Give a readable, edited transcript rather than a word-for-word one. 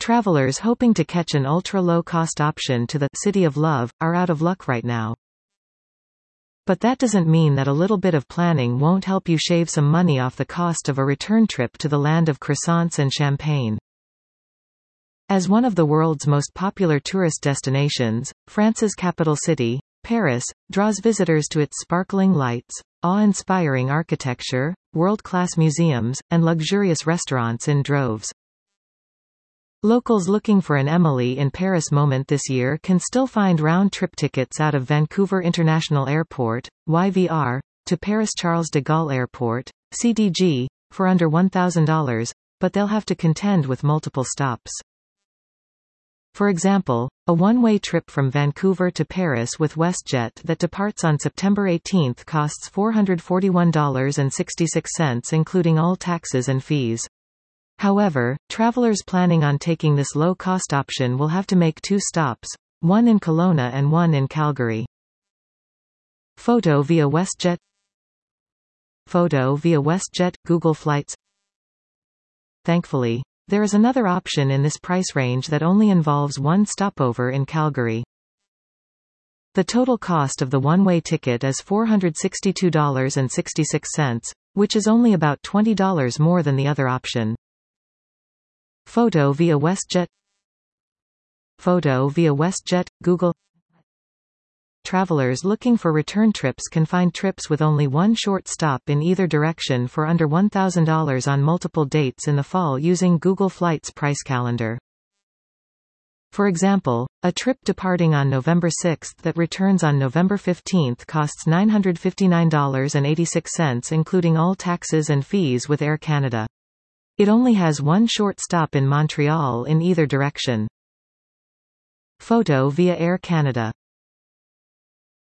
Travelers hoping to catch an ultra-low-cost option to the City of Love are out of luck right now. But that doesn't mean that a little bit of planning won't help you shave some money off the cost of a return trip to the land of croissants and champagne. As one of the world's most popular tourist destinations, France's capital city, Paris, draws visitors to its sparkling lights, awe-inspiring architecture, world-class museums, and luxurious restaurants in droves. Locals looking for an Emily in Paris moment this year can still find round-trip tickets out of Vancouver International Airport, YVR, to Paris Charles de Gaulle Airport, CDG, for under $1,000, but they'll have to contend with multiple stops. For example, a one-way trip from Vancouver to Paris with WestJet that departs on September 18 costs $441.66 including all taxes and fees. However, travelers planning on taking this low-cost option will have to make two stops, one in Kelowna and one in Calgary. Photo via WestJet. Photo via WestJet, Google Flights. Thankfully, there is another option in this price range that only involves one stopover in Calgary. The total cost of the one-way ticket is $462.66, which is only about $20 more than the other option. Photo via WestJet. Photo via WestJet, Google. Travelers looking for return trips can find trips with only one short stop in either direction for under $1,000 on multiple dates in the fall using Google Flights price calendar. For example, a trip departing on November 6 that returns on November 15 costs $959.86 including all taxes and fees with Air Canada. It only has one short stop in Montreal in either direction. Photo via Air Canada.